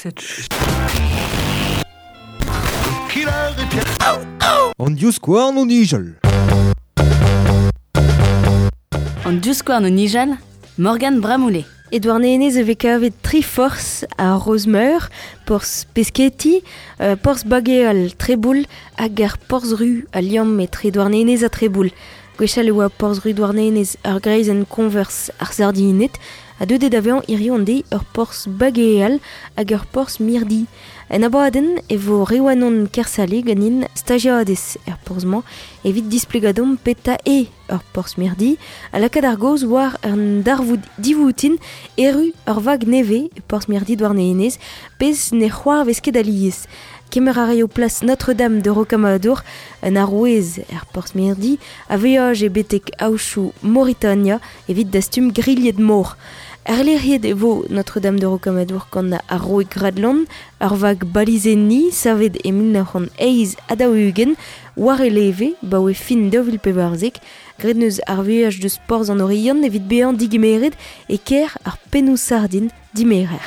An diouskouarn o Nijal. An diouskouarn o Nijal, Morgan Bramoulet. Edouard Nénez e vekavet tri force a Rosemeur, pors pesketi, pors bageal treboul hag ar pors ru a liam met Edouard Nénez a treboul. Gwechal e oa pors ru Edouard Nénez ar greiz en converse ar sardinet, a deudet avean irio an deiz ur pors bageal hag ur pors mirdi. En abadenn e vo rewanon kersale ganin stagiadez porzman evit displegadom peta ur pors mirdi a lakad ar goz war an darvoud divoutin eru ur vag neve pors mirdi Edouard Nénez pez ne c'hoar vesket aliez. Kemer a raio plas Notre-Dame de Rocamadour un arouez pors mirdi a veaj e betek aochou Mauritania evit da stum grillet mor. Ar lerriet e vo Notre-Dame de Rocamadour gant a roe gradlan, ar vag balizenni, saved e milnac'han eiz adaougen, war e leve, ba oe fin d'ovil pevarzek, gredneus ar veaj de sports an orion evit behan digimeret e ker ar penou sardin dimerer.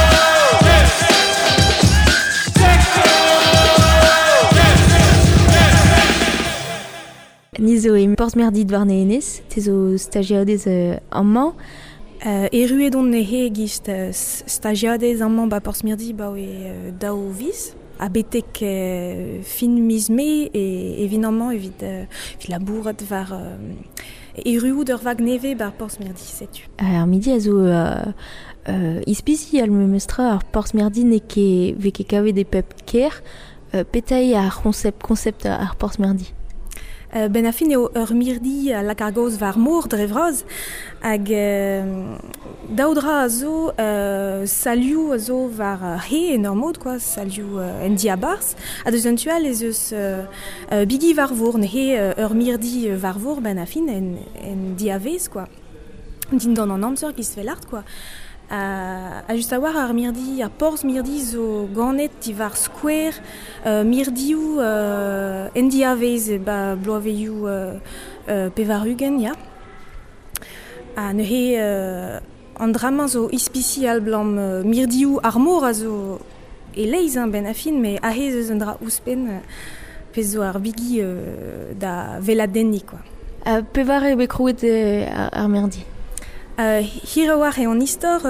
Nizo e pors merdi Edouard Nénez, tezo stagiadez amman. Eruedon nehe gist stagiadez amman ba pors mirdi ba oe dao viz. A betek fin miz me e vin amman evit labourat var eruout ur vag neve ba pors mirdi, setu. Ar midi a zo ispisi al meustra ar pors mirdi ne ke veke kavet e pep ker petai ar koncept ar pors mirdi. Ben a fin eo ur mirdi lak ar goz var mor drevraz hag daoudra a zo salioù a zo var he en ur mod, salioù en diabars a deus an tual ez eus bigi var vor ne he ur mirdi var vor ben a fin en diavez din dan an amzer giz velart a just a war ar mirdi, ar pors mirdi zo ganet divar skwer mirdiou en diavez ba bloaveioù pevarugen, ya. A ne he an drama zo ispisi al blam mirdiou ar mor a zo eleiz ben a fin, me a he eus an dra ouspen pez zo ar bigi da veladenni, Pevar e bekrouet ar mirdi. Hir war e an istor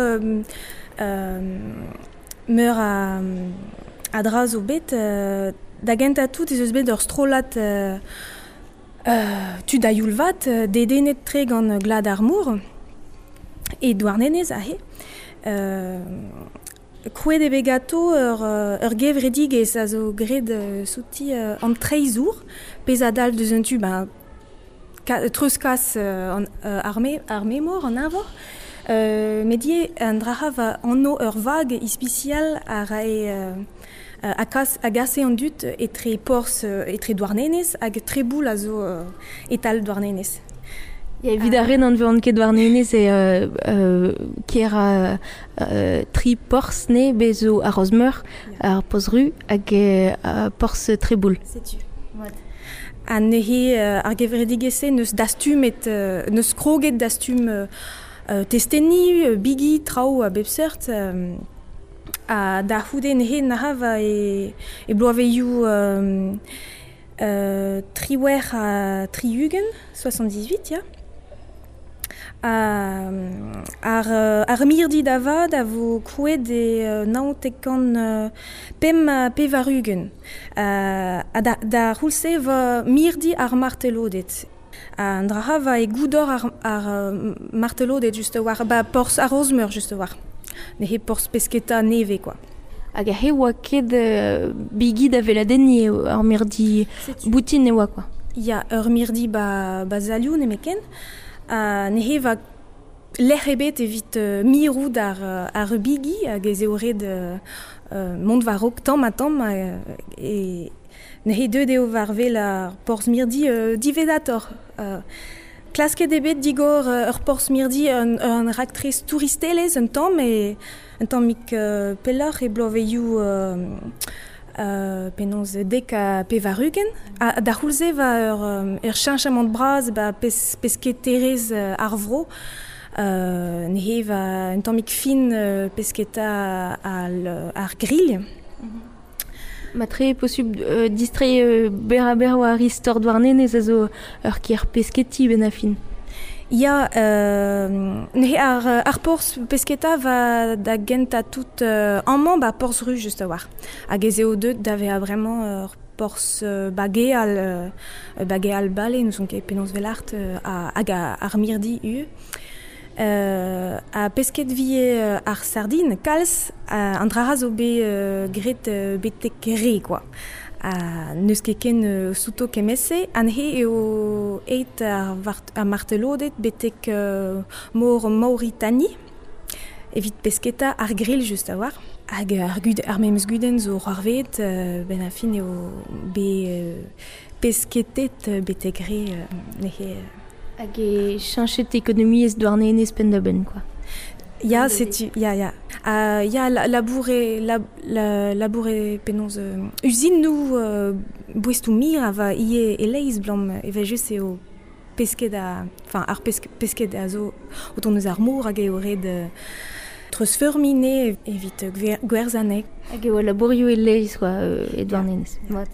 meur a dra zo bet da genta tout ez eus bet ur strolat tu da youlvat dedenet tre gant glad ar mour Edouard Nénez a he kouet e begato ur gevredig ez a zo gred souti an treizour pez a dal deus un tu treuskas arme mor an avor. Medie an draha va anno ur vag ispicial a rae a gase an dut etre pors etre Edouard Nénez hag treboul a zo etal Edouard Nénez. Ya evit a ren an vean ket Edouard Nénez ker tri pors ne bezo a Rosemeur ar pos ru hag pors treboul. Setu. A nehe ar gevredigese neus dastum neus kroget dastum testenni, bigi, trao a bepseurt a da houde nehe naha va e bloaveioù triwer a triugen, 78, ya. Ar mirdi davad a vo krouet naotekan pevarugen. Da roulse va mirdi ar martelodet. An draha va e goudor ar martelodet just war, pors ar Rosemeur just war. Ne he pors pesketa neve, Hag a he oa ket bigi da veladenni ar mirdi boutin e oa, Ya, ur mirdi ba zalioù ne meken. Ne he va lec'h ebet evit mirout ar bigi hag ez eo red mont var ok tamm a tamm e ne he deud eo var vel ar pors mirdi divedator. Klasket ebet digor ur pors mirdi un raktrez touristelez un tamm mik pelloc'h e bloaveioù penons dek a pevarugen. Da c'houlze va ur cheñchamant braz pesketerez ar vro Ne he va un tammig fin pesketa ar grill. Ma tre possible distrait bera war histoire douarnenez a zo ur kier pesketi ben a fin. Ya, ne he ar porz pesketa va da genta tout an man ba porz rue just a war. Hag ez eo deut da vea vraiment porz bageal bale, nous on ket penaos velart hag ar mirdi u. A pesket vie ar sardine kalz an dra zo be gret betek re quoi. Neus ket ken souto kemese an he eo eit ar martelodet betek mor Mauritanie evit pesketa ar grill just a war. Hag ar memes guden zo c'hoarvet ben a fin eo be pesketet betek re ne he... Hag e chanchet ekonomiez douarnenez pen da ben, quoi. Ya, setu, ya. Ya, laboure penoz usine nou bouestou mir ava ie eleiz blam eva just eo pesket enfin, ar pesket a zo oton eus ar mour hag eo red treus feurmine evit gwerzanek. Hag eo labourioù eleiz, quoi, e douarnenez. Mat.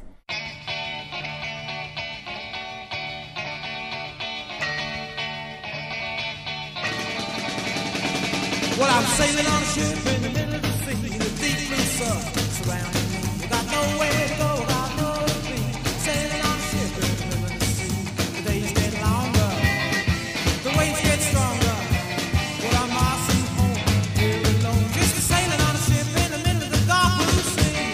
Well, I'm sailing on a ship in the middle of the sea, the deep blue sun surrounding me. I got nowhere to go, got nowhere to be. Sailing on a ship in the middle of the sea. The days get longer, the waves get stronger. Well, I'm marching home here alone, just sailing on a ship in the middle of the dark blue sea.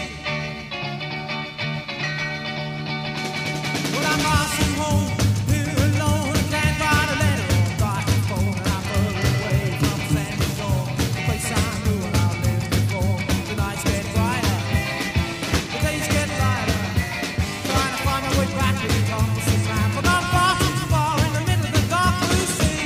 Well, I'm marching home here alone, I can't write a letter on back and phone, and I'm further away from Sandy Shore. I knew when I lived before. The nights get brighter, the days get lighter. Trying to find my way back to the opposite land, but I'm far too far in the middle of the dark blue sea.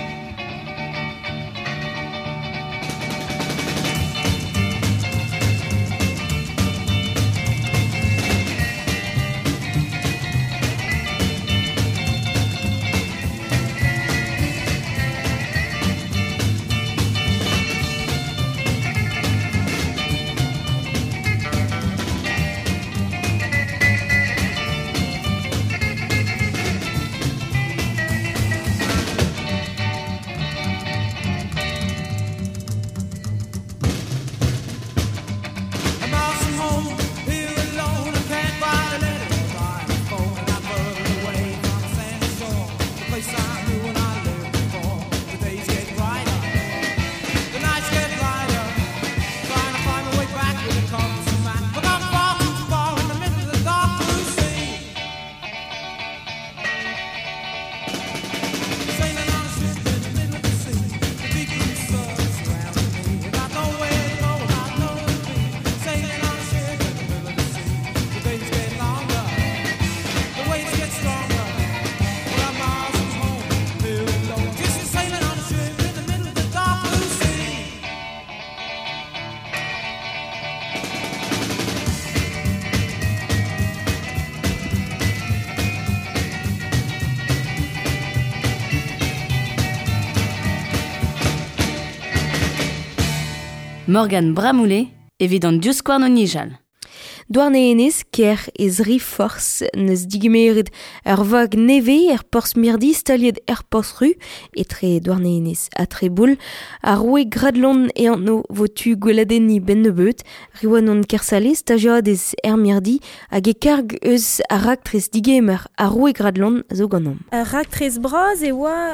Morgan Bramoulet, evit an diouskouarn o Nijal. Douarnenez ker ez ri force neus digemeret vag neve porz mirdi staliet porz ru etre douarnenez a tre boul a roue gradlon e an no votu gweladenni ben ne beut riwan on kersale stagiadez mirdi hag e karg eus a raktrez digemer a roue gradlon zo ganom. Raktrez braz e oa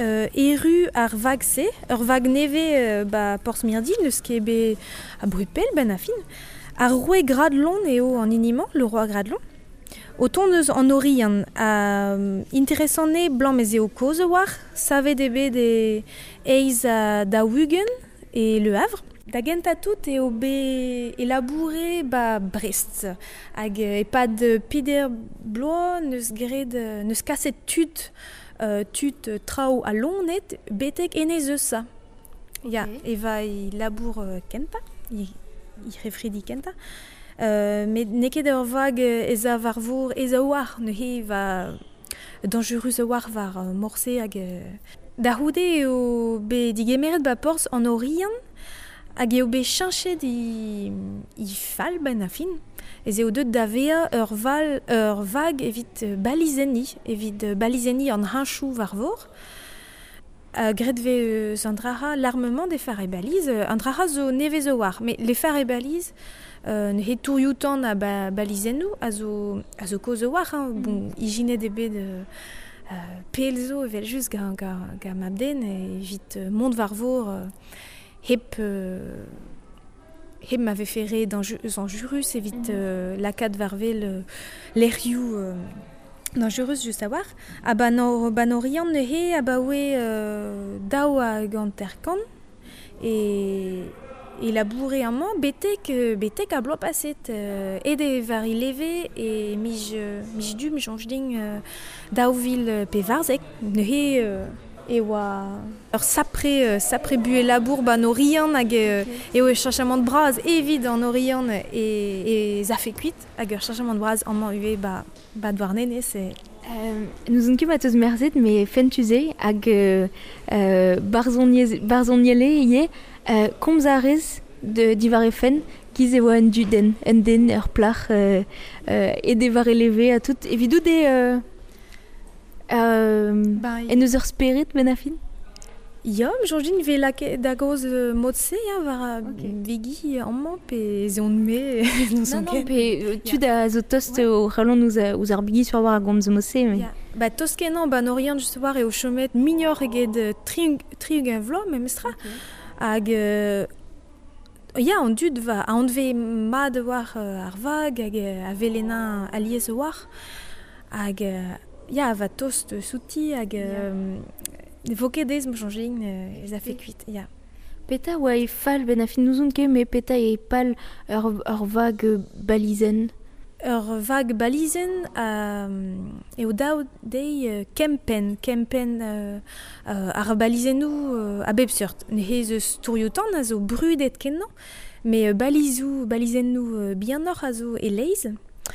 eru ar vag se, ur vag neve porz mirdi neus ket be a brupel ben a fin. Ar roue gradlon eo an iniman, le roi gradlon. Oton eus an orian interesant ne blanc mez eo koz war, savet ebe de eiz da Wugen e Le Havre. Da genta tout eo be elaboure Brest. Hag e pad pider bloa neus gred, neus kaset tut trao a lonet betek enez eus sa. Ya, eva i labour kenta, i refredi kenta. Met neket ur vag ez a varvour ez a war, ne he va dangerus a war var morse hag Da houde eo be digemeret ba porz an orian, hag eo be chanchet i fall ben a fin. Ez eo deut da vea ur vag evit balizenni, an hanchou var vor. Gret ve an draha l'armement des phares et balises, an draha zo nevez o war, mais les phares et balises, ne touriouten a balizennou, a zo koz o war, bon, iginet de bet pelzo evel just ga mabden, evit mont var vor, hep m'avait ferré dans Jurus, evit lakad varvel l'erioù dangereux just a war. A banorian ne he a bawe daou a ganterkan et labouré amant betek a blo paset ede var i leve et mij jonjding daouvil pe varzek ne he e oa sapre bu e labour ban orian hag eo e chachement de braz evit an orian e za fe kuit hag ur chachement de braz amant ue ba dwarnene se nous on ket eus merzet me fentuze hag barzoniele ie komzarez divar e fen kiz eo an duden en den ur plach e devar e leve a tout evidou de en eus ur sperit ben a fin? Ja, Georgine ve da goz modse var vigi amant pe zon me non pe tu da zo tost o c'halon ouz ar bigi sur war a gomz modse ba tost kenan ban orian just war e o chomet mignor eget triug en vlo me mestra hag ya an dud va an ve mad war ar vag hag a velena aliez war hag ya va tost souti hag voket dez mo changing ez a fe kuit ya peta oa e fall ben a fin nous on ket me peta e pal ur vag balizen eo daou dei kempen ar balizennou a bep seurt ne he eus touriotan a zo brudet kennan me balizennou bianor a zo e leiz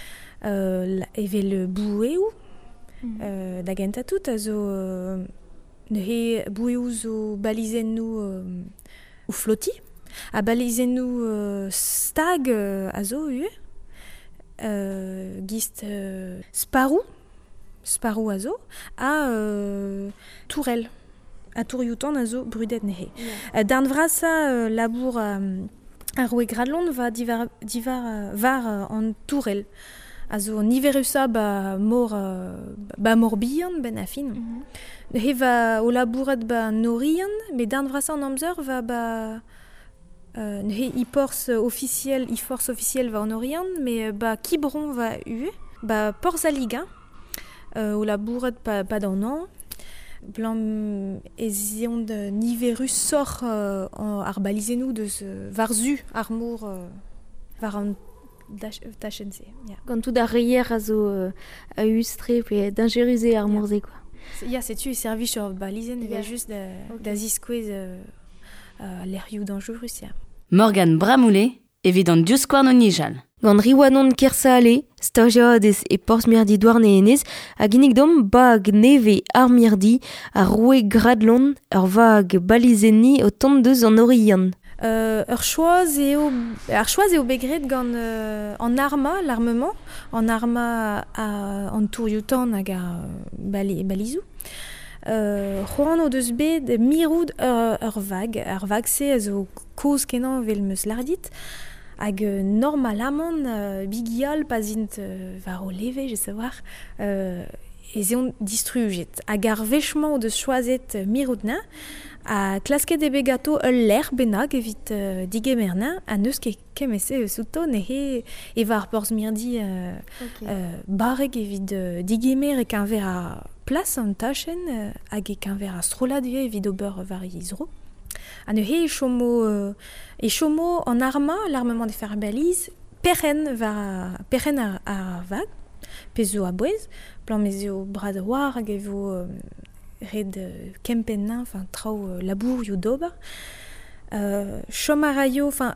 evel boueou da genta tout a zo ne he boueou zo balizennou ou flotti a balizennou stag a zo ue gist sparou a zo a tourel a touriouten a zo brudet ne he d'an vrasa labour a roue gradlon va var an tourel a zo niverusa ba mor bihan ben a fin he va o labouret ba norian me d'an vrasa an amzer va ba he force officiel va en orian mais ba kibron va ue ba porz a liga o labouret pa d'an an blanc ezion de niverus sort ar balizennou deus varzu ar mour var an tachense gant tout da reier a zo a ustre pe d'ingéruser ar mourze quoi ya setu e servi sur balizen evel just da ziskouez l'erioù dangerus ya Morgan Bramoulet, evit an diouskouarn o nijal. Gant riwanon kersa ale, stagiadez e porz mirdi douarne enez, a ginnig dom bag neve ar mirdi a roue gradlon ur vag balizenni o tont deus an orian. Ur choaz eo begret gant an arma, l'armement, an arma an touriouten hag a balizou. C'hoant o deus bet miroud ur vag se a zo koz kenan vel meus lardit hag normalamant bigial pas int var o leve je savoir ez eon distruget hag ar vechman o deus choazet miroud na a klasket ebe gato ul ler bennak evit digemerna a neus kemese souto ne he eva ar porz mirdi barreg evit digemer ek an ver a plas an tachen hag ek an ver a strolad evit ober var izro. A ne he e chomo an arma, l'armement des fer balises, perren a vag, pezo a bouez, plan mezio brad a war hag evo red kempenna, enfin trao labour yo dober. Chom a raio, enfin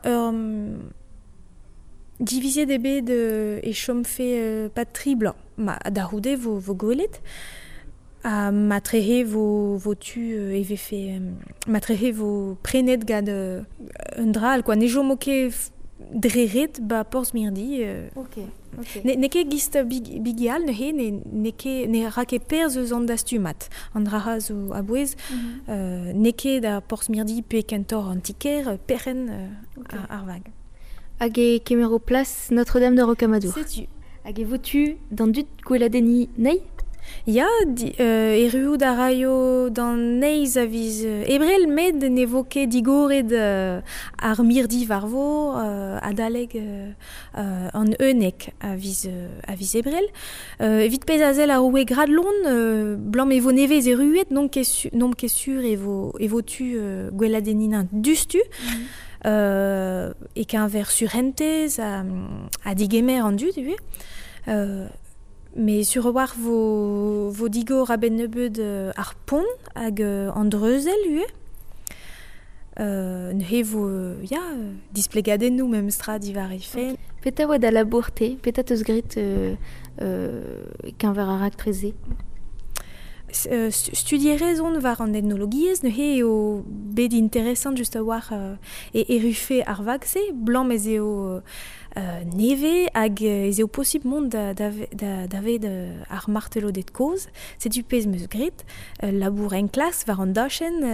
divisé d'ebe e chom fe pat triblan, ma da houde vo goelet, matrehe vo tu eve fait matrehe vo prenet gad un dral quoi. Ne jo moke dreret ba porz mirdi. Ok. Ne ket gist bigial ne ra ket perz eus an dastumat. An dra zo a bouez, ne ket da porz mirdi pe kentor antiker perren ar vag. Hag e kemer o plas Notre-Dame de Rocamadour. Setu. Hag e votu d'an dut gweladeni nei? Ya, erruoù da raio d'an neiz a viz ebrel med ne vo ket digoret ar mirdi varvor adaleg an eunek a viz ebrel. Evit pez a zel ar oue gradlon, blanc me vo nevez erruet, nom ket sur e vo tu gweladeninañ dustu. E qu'un ver surentez a digemer an dud, mais sur war vo digo raben nebeud ar pont hag an dreuzel, ne he vo displegadennoù mem stra divar e fen. Peta oa da labourte, peta teus grit qu'un ver a raktreze? Studierez on var an ethnologiez, ne he eo bet interessant just a war erufe ar vagse, blanc mez eo neve hag ez eo posib mont daved ar martelodet koz. Setu pez meus grit, labour en klas var an dachen,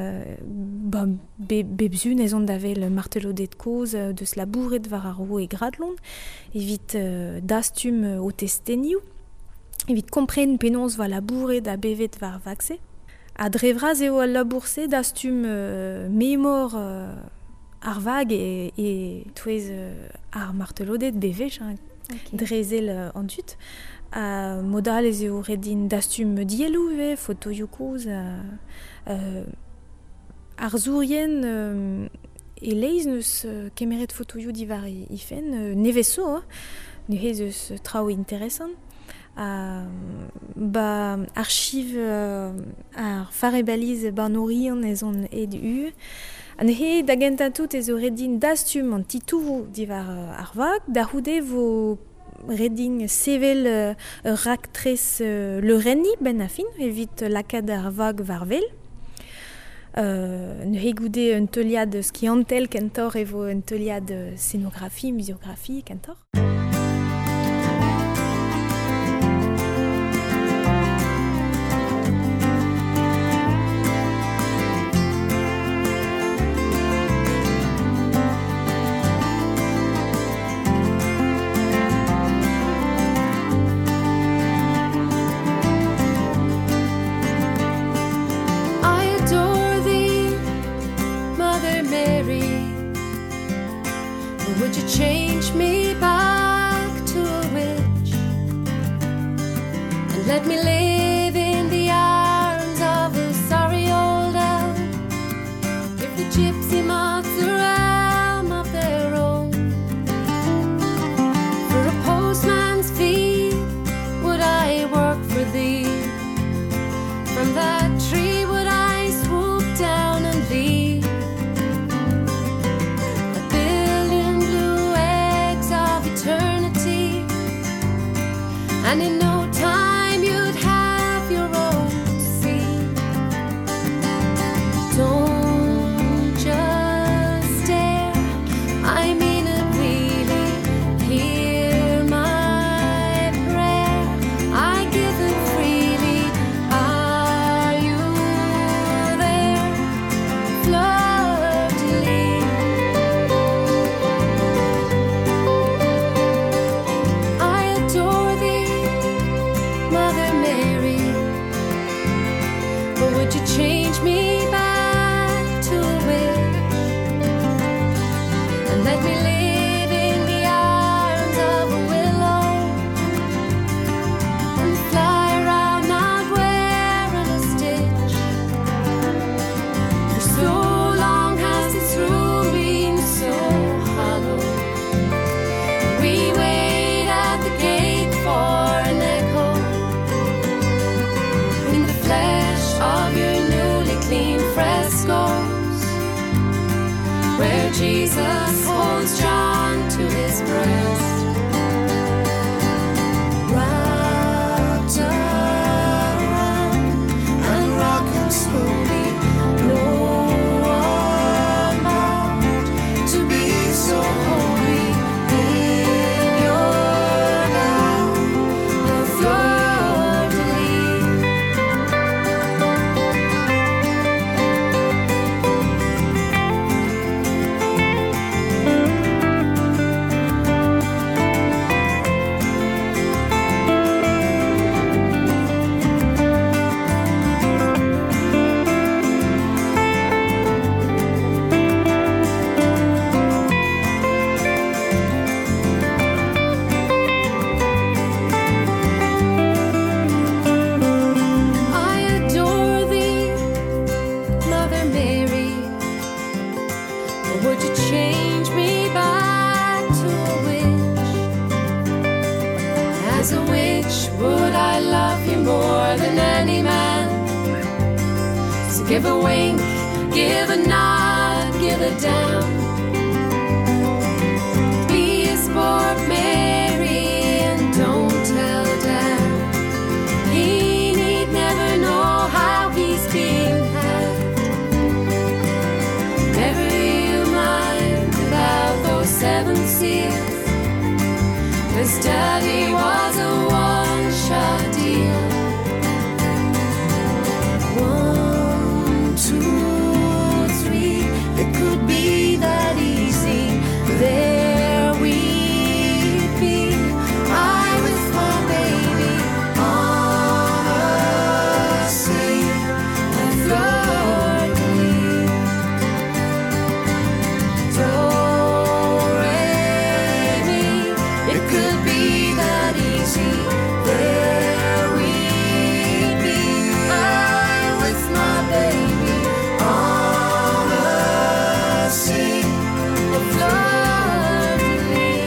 bebzun ez on davel martelodet koz deus labouret var ar roe gradlon, evit dastum o testenioù. Evit kompren penons va labouret da bevet var vagse. A drevraz eo al labourse dastum memor ar vag e touez ar martelodet bevech, drezel an dut. Modal ez eo redin dastum dielou fotoioù koz. Ar zourien e leiz neus kemeret fotoioù divar i fen, nevezo, ne hez eus trao interessant. Archiv ar farebaliz barnorian ez on edu. An he da gentatout ez o redin dastum an titou divar ar vag, da houde vo redin sevel raktrez le renni ben a fin, evit lakad ar vag varvel. Ne he goude un teuliad skiantel kentor evo un teuliad scénographie, muséographie kentor. Would you change me back to a witch and let me live in the arms of a sorry old elf? If the gypsy moths a realm of their own, for a postman's fee would I work for thee? From that tree would I swoop down and leave and in no time you'd have your own sea. Don't just stare, I mean it really. Hear my prayer, I give it freely. Are you there, fleur-de-lis? I adore thee, Mother Mary, but would you change me back to a witch and let me live in the arms of a willow and fly around not wearing a stitch? For so long has this room been so hollow. We wait at the gate for an echo in the flesh of your newly clean frescoes, where Jesus holds John to his breast, wrapped around So give a wink, give a nod, give a down. Be a sport, Mary, and don't tell Dad. He need never know how he's being had. Never you mind about those 7 seals. 'Cause Daddy was a one-shot deal. 1, 2, 3, it could be that easy. There we'd be, I with my baby on a sea of fleur-de-lis. Do-re-mi, it could be that easy. There we'd be, I with my baby on a sea of fleur-de-lis.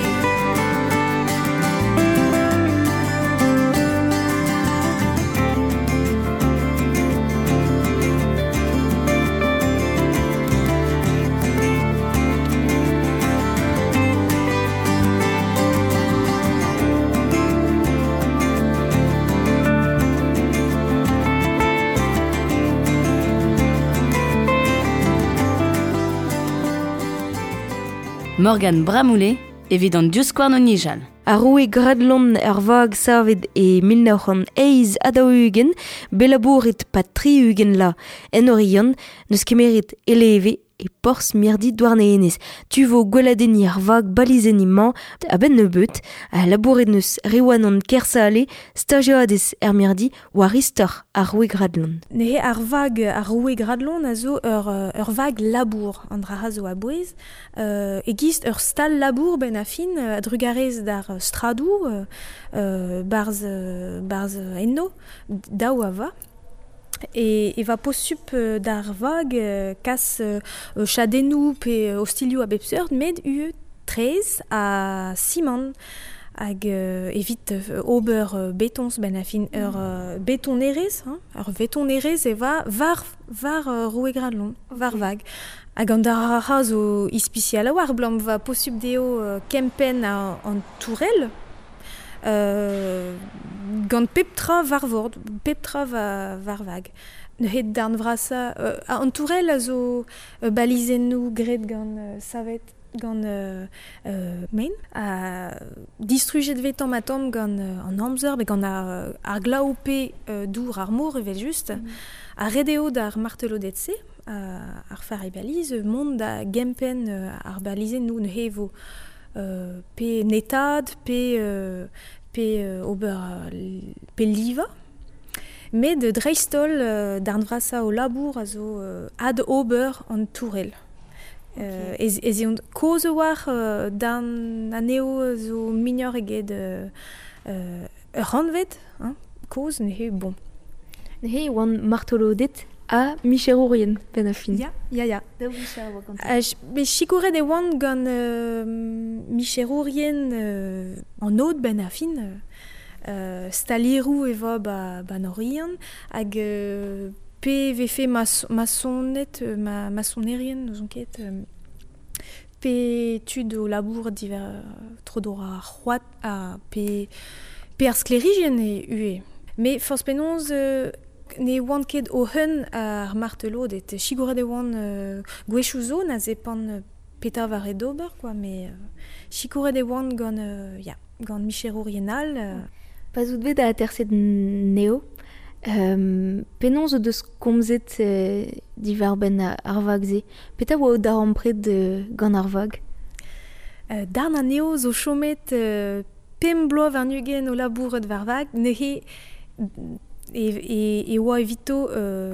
Morgan Bramoulet, evit an diouskouarn o Nijal. A roue gradlon vag savet e 1911 adaougen, belabouret pat 3 la en orion, neus kemerit eleve e pors mirdi douarneenez. Tu vo gweladeni vag balizenimant a ben nebeut, a labouret neus rewanon kersale, stagioadez mirdi war istor a roue gradlon. Nehe ar roue gradlon a zo ur vag labour an dra zo a bouez. E gist ur stal labour ben a fin a drugarez d'ar stradou barz enno daou a va. Et va possup d'ar vag kas chadenou pe ostilio a bepseurt med 13 a Simon hag evit ober betons ben a fin ur betonerez, ur betonerez e va var roue gradlon, var vag. Hag an dar zo ispicial a war blam va possup deo kempen an tourel, gant peptra var vord, peptra var vag. Het darn vrasa, an tourel a zo balizennou gret gant savet, gant main. Distrujet vetam atom gant an amzer, gant ar glaoupe dour ar mor evel just, a redeo d'ar martelodetse, ar far e baliz, mont da gempen ar balizennou ne hevo pe netad, pe ober pe liva. Met de dreistol d'ar vrasa o labour a zo ad ober an tourel. Ez eont koz war d'an aneo zo mignor eget ur ranvet, koz ne he bon. Ne he oan martelodet a micherourien ben a fin. Ya. Be chikouret e oan gant micherourien an od ben a fin, stalirou e va ba norien, hag pe vefe masonet, masonerien, nous on ket, pe tud o labour diver trodora c'hoat, pe ar sklerigien e ue. Me force penonz ne oan ket o hun ar martelod et chigouret e oan gwechou zo na zepan peta var e dober, quoi, me chigouret e oan gant micherourienal. Pas out bet a terset neo. Penons o deus komzet divar ben ar vag ze. Peta oa o dar ampred gant ar vag? Darn a neo zo chomet pem bloav ar nugen o labouret var vag, ne he e oa evito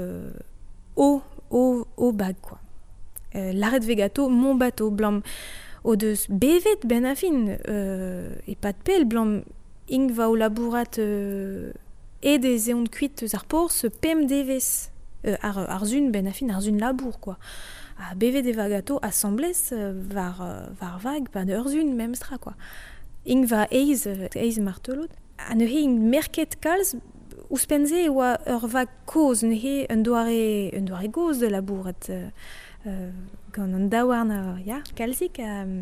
o bag, quoi. L'arret vegato, mon bateau, blam o deus bevet ben a fin, e pat pel, blam ing va o labourat e de zeont kuit eus ar porz pem devez ar zun ben a fin, ar zun labour, quoi. A bevet e vagato assemblez var vag, pa ur zun memstra, quoi. Ing va eiz martelot. A ne he ing merket kalz ouspenze oa ur vag koz nehe un doare goz de labouret gant an daouarn kalzik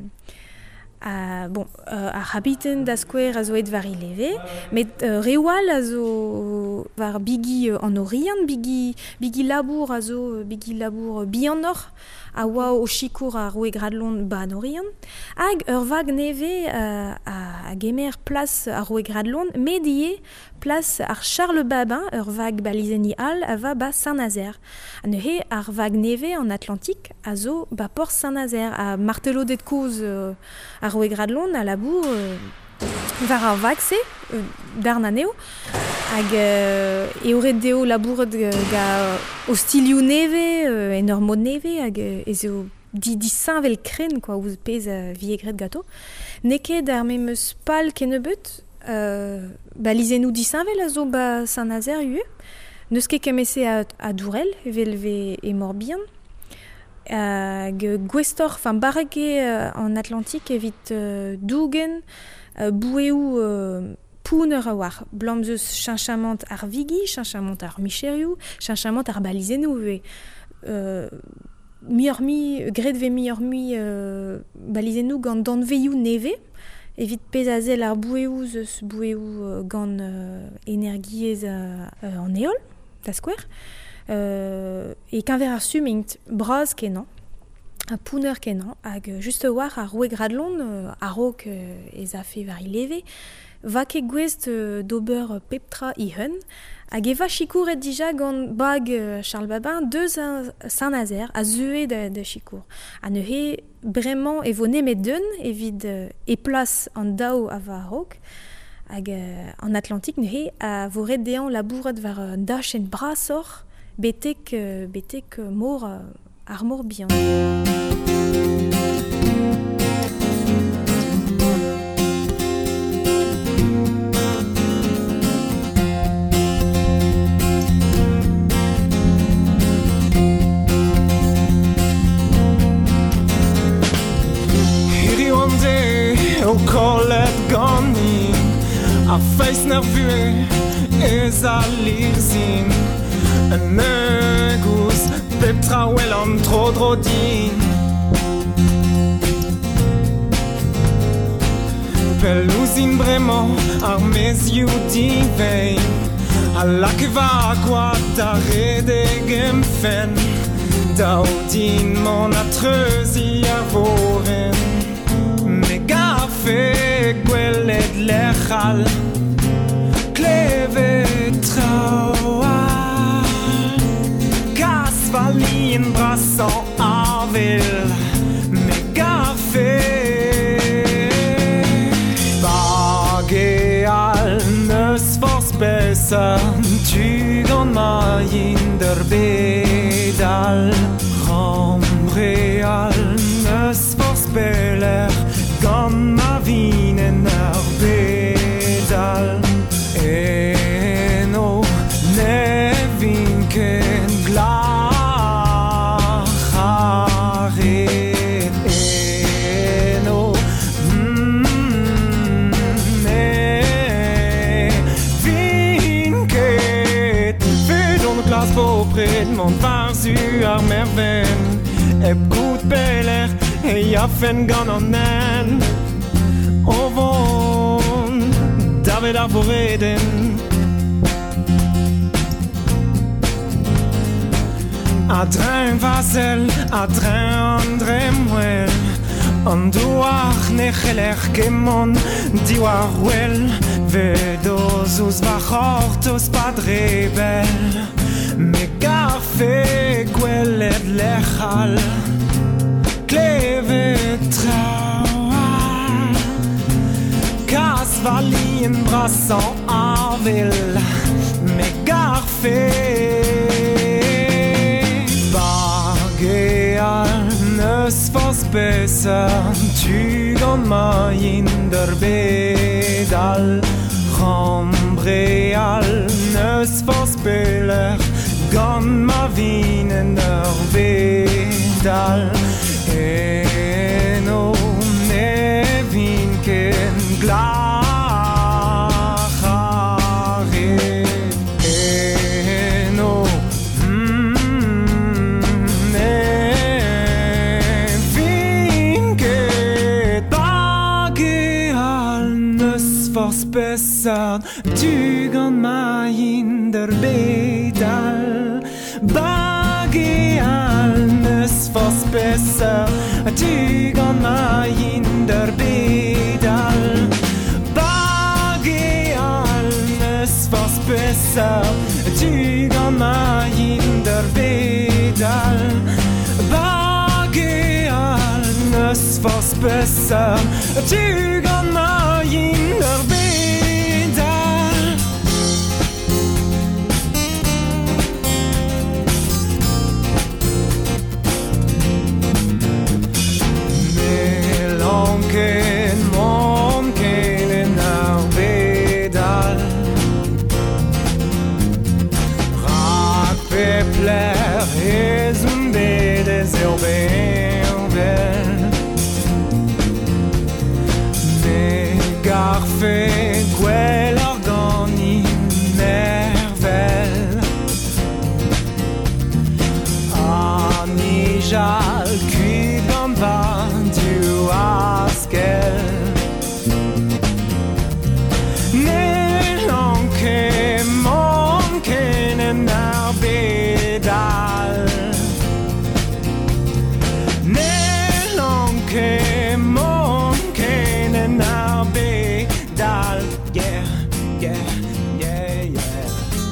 a habiten da skouer a zo et var ileve, met rewal a zo var bigi an orian, bigi labour a zo, bigi labour bianor, a oa o chikour a roe gradlon ba an orian, hag ur vag neve a gemer plas a roe gradlon, medie plas ar Charles Babin, ur vag balizeni al, a va ba Saint-Nazaire. A neuhe ar vag neve an Atlantik a zo ba Port Saint-Nazaire, a martelo det koz a roe gradlon, a labour var ar vag se, darn aneo, hag eoret deo labouret ga o stilioù neve, en ur mod neve, hag ezo di sainvel kren, quoi, ouz pez viegret gato. Neket ar memeus pal ken ebeut, balizenou di sainvel a zo ba Saint-Nazaire ue, neus ket kemese a Dourel, evelve e Morbihan, hag gwestor, barrek an Atlantik evit dougen, boueou pouner a war, blamzeus chinchamant ar vigi, chinchamant ar micherioù, chinchamant ar balizenou ue. Gredve mi-ormi balizenou gant danveioù neve, evit pez a zel ar boueou zeus boueou gant energiez an eol, da skouer, e kanver ar sumint braz kenan, a pouner kenan, hag just war ar roe gradlon, a rok ez a fe var ileve, va ket gwest d'ober peptra i hun, hag eva chikour et dija gant bag Charles Babin deus Saint-Nazaire a zeue de chikour. A neuhe bremañ e vo nemet deun evit e plas an dao a va rok, hag an Atlantik neuhe a vo ret dean labouret var an dachen brasor betek mor ar mor bihan. O kollet gani a feis nervue ez a lirzin un negus pep trawel an trodrodin pelouzin bremañ ar mezioù divein a lakeva gwad a redegem fen daudin mon a treuzi a voren Gafe gwelet lechal Klevet trawal Gasvalin brassan arvel Me gafe Bage al neus fors besser Tugan ma jinder bedal Rambre al neus fors beller Gant ma vinen ar bedal Eno ne vin ken glach aret Eno ne vin ket Fed on glas po pred mon varzu ar merven Eb gout beller e jaffen gant an nen O von David a vo reden A drein vazel, a drein an dremwel An douar nechelech gemon diwar wel Vedoz ouz vachortos padrebel Me gafe gwelet lechal Klevet trawal Gasvalin brassan arvel Me garfe Bage al neus fors besser Tugan ma jinder bedal Rambre al neus fors beller Gant ma vinen ur bedal Eno ne vin ken glach aret besser, Tügern mein der Bedal. Bage alles was besser, Tügern mein der Bedal. Bage alles was besser, Tügern mein der Bedal. Bage alles was besser, Tügern mein der Bedal. Monken in Arbedal. Pepler es un bede zerbevel. Me garfe quel organi mervel. Anijal qui gamba du askel. Nelonke monken en arbedal. Nelonke monken en arbedal. Yeah, yeah, yeah, yeah.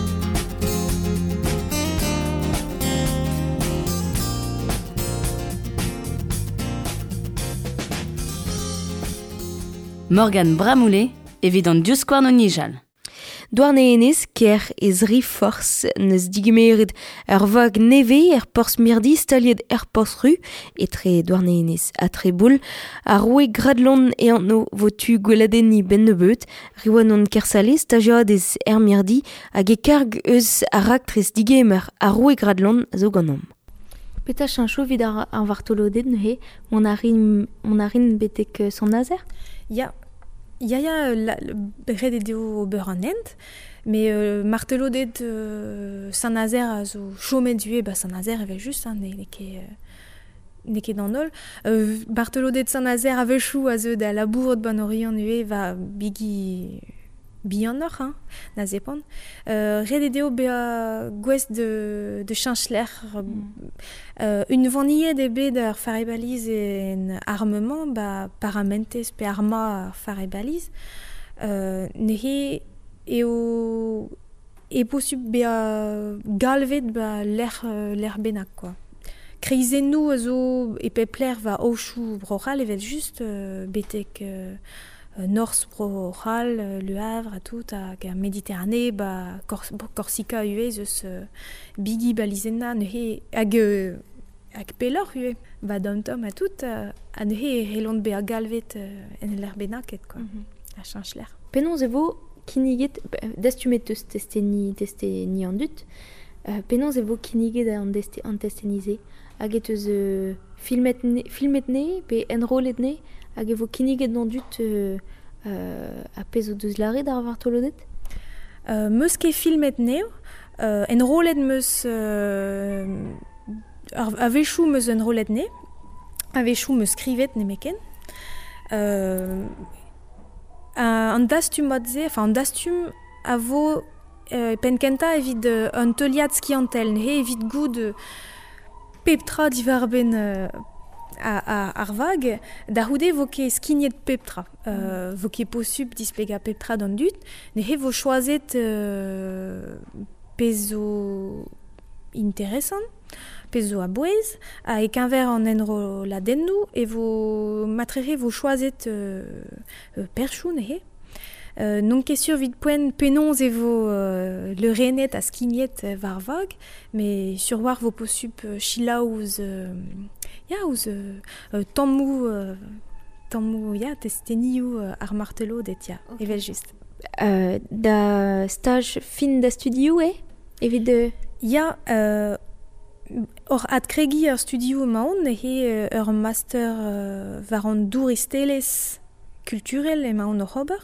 Morgan Bramoulet, évident Diusquarn o Nijal. Douarne enez ker ez force neus digemerit vag neve pors mirdi staliet pors ru etre douarne enez a Tréboul a roue gradlon e anno votu gweladenni bennebeut riwan on kersale stagiadez mirdi hag e karg eus a raktrez digemer a roue gradlon zo ganom. Peta chancho vid ar vartolodet neuhe, mon arin betek son nazer? Ja, rededeo beur an ent, mais martelodet Saint-Nazaire a zo chomet due, Saint-Nazaire avait juste, ne ket d'an ol. Martelodet Saint-Nazaire avait chou a zo da labourd ban orion ue va bigi bihanor, na zepant. Rededeo bea gwest de chanchler. Une vanille de bet ar farebaliz en armement, paramentes pe arma ar farebaliz. Nehe eo posub bea galvet l'air benak, quoi. Kreizennou a zo e pepler va ouchou brochal evel just betek Nors brochal, Le Havre a tout, hag Méditerranée, Corsica ue eus bigi balizenna, neuhe hag pelor ue, downtown a tout, a neuhe relont bea galvet en l'air benaket, quoi, a chanchler. Penon zevo kiniget, destumet eus testeni an dut, penon zevo kiniget an testenize, hag et eus filmet ne, pe enrolet ne, hag evo kiniget an dut a pezo deus lare d'ar vartolodet? Meus ket filmet neo, enrolet meus a vechou meus enrolet ne, a vechou meus skrivet ne meken. An dastum an dastum a vo penkenta evit un teuliad skiantel, ne evit goud peptra divarben ar vag, da houde vo ket skignet peptra. Vo ket posub displega peptra d'an dut, ne vo choazet pezo interesant, pezo a bouez, a e kenver an enro la dennou, e vo matrere vo choazet perchou, ne non ket sur vid poen penons e vo le renet a skignet var vag, mais sur war vo posub chila ouz tammou testeniou ar martelodet, okay. Evel just. Da stage fin da studio evit or ad kregi ar studio maon ur master var an dour isteles culturel e maon ur ober.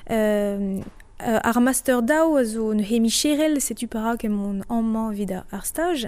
Ar master daou a zo neuhe micherel setu para ket mon amman vid ar stage.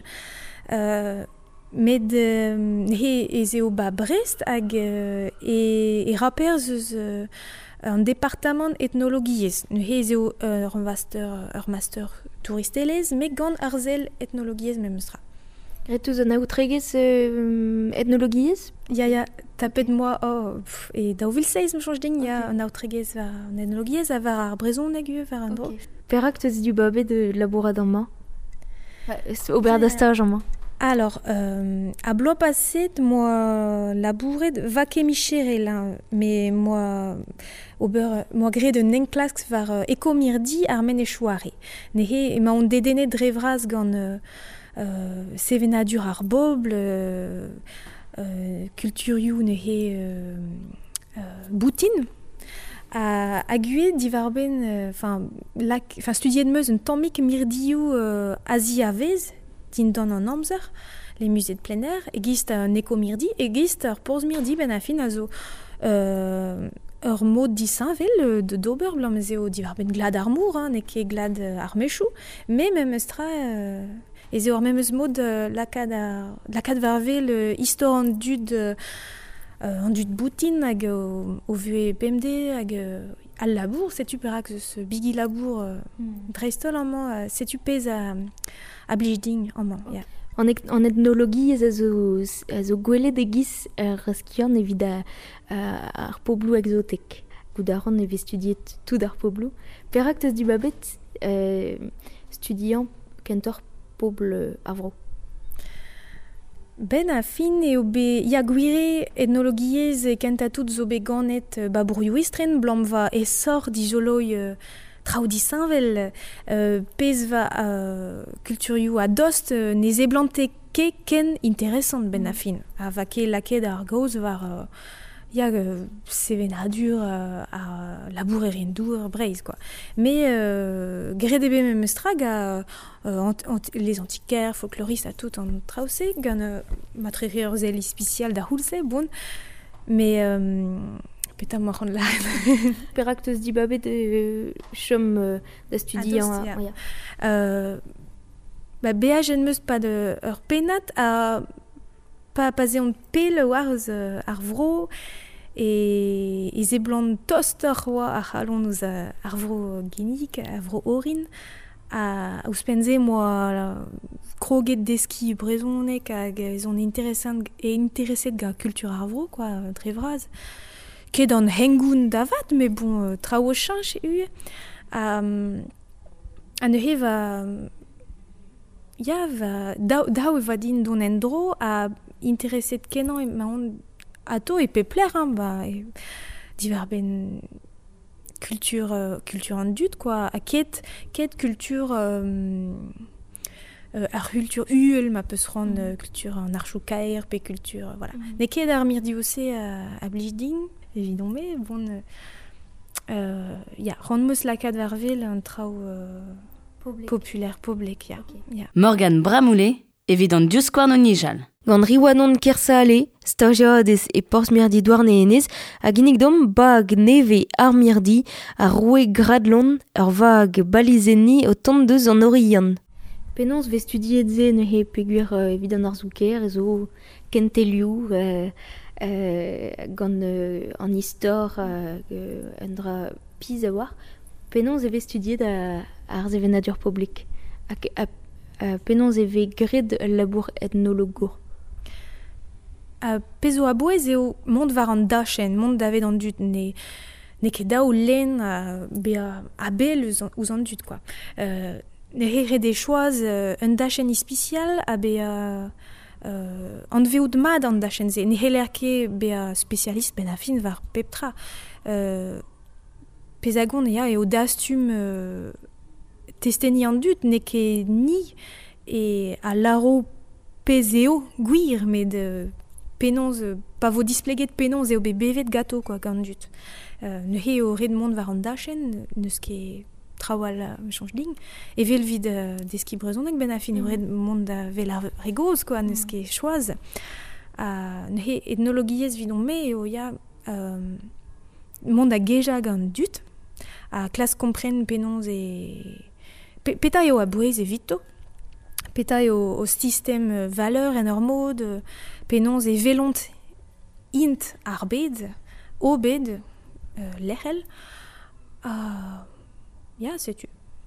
Met neuhe ez eo Brest hag e raper eus un département ethnologiez. Nu hez eo ur master touristelez, me gant arzel ethnologiez memestra. Retuz an aoutregez ethnologiez? Ya, tapet moi, et da ouvilseiz me change ding, ya un aoutregez va an ethnologiez, a var ar brezhoneg eo, var an dro. Perak teus du babet de labourat an ma? Ober da stage an ma? Alors, à blois passet, moi, labouret va ket michere là, mais moi gret de nenklask var ekomirdi ar men e chouare. Nehe, ma on dedene drevraz gant sevenadur ar bobl, kulturioù nehe boutin, a gwe divarben, enfin studiet meus un tammik mirdioù azi a vez, din don an amzer, les musées de plein air, e gist un ekomirdi, e gist ur porz mirdi ben a fin a zo ur mod disañvel de d'ober blanc eo divar ben glad ar mour, ne ket glad ar mechou, me memestra ez eo ar memes mod lakad varvel istor an dud boutin hag o vue bemde hag al labour, setu perak ce bigi labour dreistol an man, setu pez a blijding an man, ya. En ethnologie, a zo gwelet e giz skiant evit ar poblou exotek. Goudaran e vez studiet tout ar poblou. Perak teus du babet studiant kentor pobl avro. Ben a fin eo be ya gwire ethnologiez e kentatout zo be ganet babourioù istren blanc va e sor di joloi traoù-disañvel, pez va kulturioù a dost ne zeblante ken interesant ben a fin. A va ket laket ar gaoz var sevenadur a labour erendour breiz, quoi. Mais gret ebe memestrag a les antiquaires, folkloristes a tout an traouse, gant matrerir zel ispicial da houlse, bon. Mais peta moa c'hant la. Perak teus di babet chom da studiant. Bea jen meus pa de ur penat a pa zeont pel war ar vro e zeblant tost ur c'hoa ar c'halon ouz ar vro genik, ar vro orin, a ouspenze moa kroget deski brezonek hag ezon intereset ga kultur ar vro, quoi, drevraz. Ket an hengoun davat, mais bon, traoù chanch eo. Neuze va... Ya, daou va din don en dro a intereset kenan e maon ato e pe pler, divar ben kultur an dud, quoi. A ket kultur ar kultur uel ma peus ran kultur an ar choukaer, pe kultur, voilà. Ne ket ar mirdiose a blijding, évidemment, mais bon, ran meus lakad varvel an traoù populaire, public, ya. Morgane Bramoulet, evit an diouskouarn o Nijal. Gant riwanon kersa ale, stagiadez e porz mirdi douarne enez, a ginnig dom bag neve ar mirdi a roue gradlon ur vag balizenni o tont deus an orian. Penons ve studiet ze neuze peguer evit an ar zouker, ezo kentelioù gant an istor un dra piz a war. Penons ve studiet ar zevenadur publik. Penons ve gred labour ethnologo. Pezo a bouez eo mont war an dachen, mont davet an dud, ne ket daou len be a bel ouz an dud, quoi. Ne re de choaz un dachen ispicial a be an veout mad an dachen ze. Ne heller ket be a specialist ben a fin war peptra. Pezagon eo dastum testeni an dud, ne ket ni e a laro pezeo gwir, met de penons, pa vo displeget penons eo be bevet gato, quoi, gant dud. Neuze eo red mont war an dachen, neus ket trawal change ding, e vel vid deski brezonek ben a fin eo red mont da vel ar regoz, quoi, neus ket choaz. Neuze ethnologiez vidon me eo ya mont da geja gant dud, a klas kompren penons e... Peta eo a bouez e vito, peta eo o sistem valeur en ur mod, penons e velont int ar bed, o bed, lechel. Ja, setu.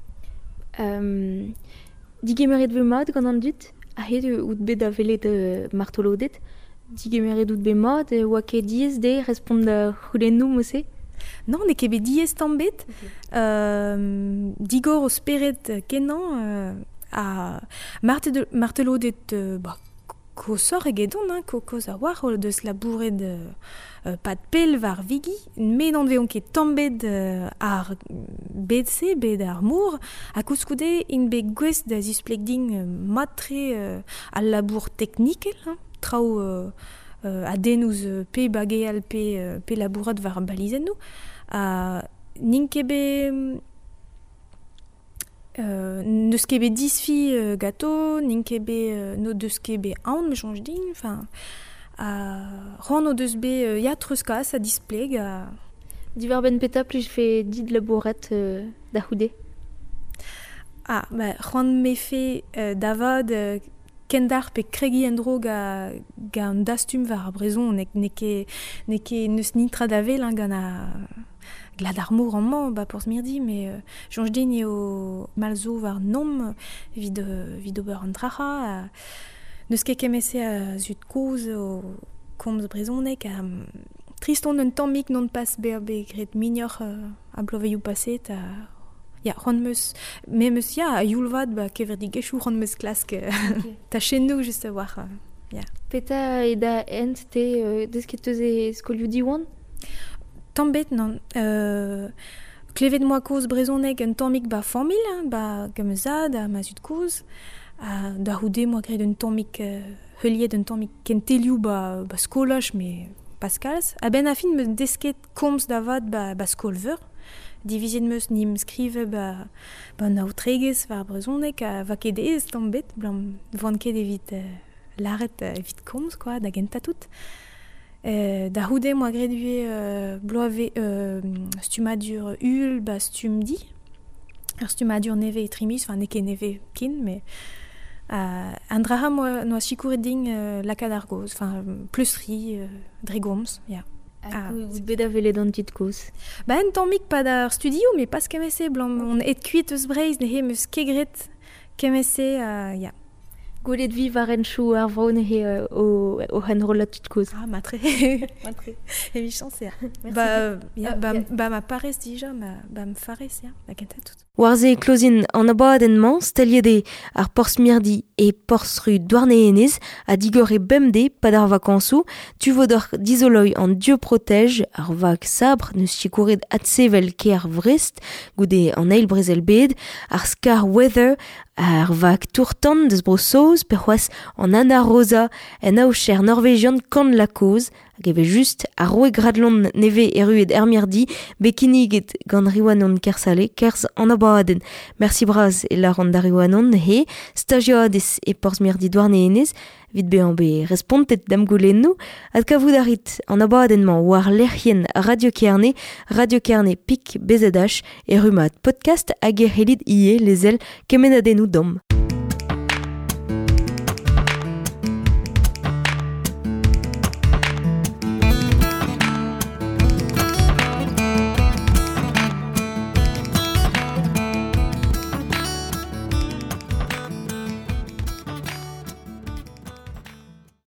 Digemeret ve mat gant an dut, a het out bet a velet martolodet. Digemeret out bet mat, oa ket diez de respond c'houlennou mose. Non, ne ket bet diez tambet. Digor o speret kenan a martelodet kosor egedon, koz a war o deus labouret pat pel var vigi, met an veon ket tambet ar bedse, bet ar mour, a kouskoude in bet gwez da zisplek din matre al labour teknikel, trao a denouz pe bageal pe labourat var balizennou. Nin kebe neus kebe disfi gato, nin kebe no deus kebe aon me chanj din, enfin ran o deus be yatreus kas a displeg Divar ben peta plij fe dit labouret da houde. Ran me fe davad kendar pe kregi en dro ga an dastum var a brezon ne ket neus nitra da vel gant a glad ar mour an man porz mirdi, mais jonj din eo malzo var nom vid ober an tracha neus ket kemese a zut koz o komz brezonek triston un tammik non pas be gret mignor a bloveioù paset ran meus a youlvad kever digechou ran meus klask ta chennou just a war Peta e da ent te deus ket eus e skolioù diwan? Tambet non. Klevet moa koz brezonek un tammik famil, gamezad a ma zut koz. Da houde moa gret un tammik heuliet un tammik kentelioù skolach, mais paskalz. A ben a fin me desket komz da vat skolveur. Divizet meus nim skrive nautregez var brezonek va ket ez tambet, blam voan ket evit laret evit komz, quoi, da genta tout. Da houde moa gredue bloave stumadur ul stumdi. Stumadur neve e trimis, enfin ne ket neve kin, mais an draha moa sikouret din lakad ar goz, enfin pleusri, dregoms, ya. Bet a velet an dit koz. En tammik pa d'ar studio, mais pas kemese, blam on et kuit eus breiz, ne he meus kegret kemese, ya. Goulet vi var en chou ar vraun o henrolat dit koz. Matre. Evi chanse, ma parez dija, ma farez, la kenta tout. Warze klozin an abadenman steliede ar porz mirdi e porz rue Douarnenez a digor e bemde pad ar vakansou, tu vodor dizoloy an dieu protège ar vak sabre neus chikouret atsevel ke ar vrest, goude an eil brezel bed, ar skar weather ar vak tourtan deus bro soz per c'hoaz an ana rosa en aocher norvegian kan la koz, hag eve just ar roe gradlon neve eruet er mirdi bekiniget gant riwanon kersale kerz an abaden. Merci braz e laran da riwanon he stagioadez e porz mirdi Douarnenez vid bean be respontet dam goulennou ad kavoudarit an abadenman war lercien Radio Kerne pik BZH e rumat podcast hag e c'helid ie lezel kemenadennou dom.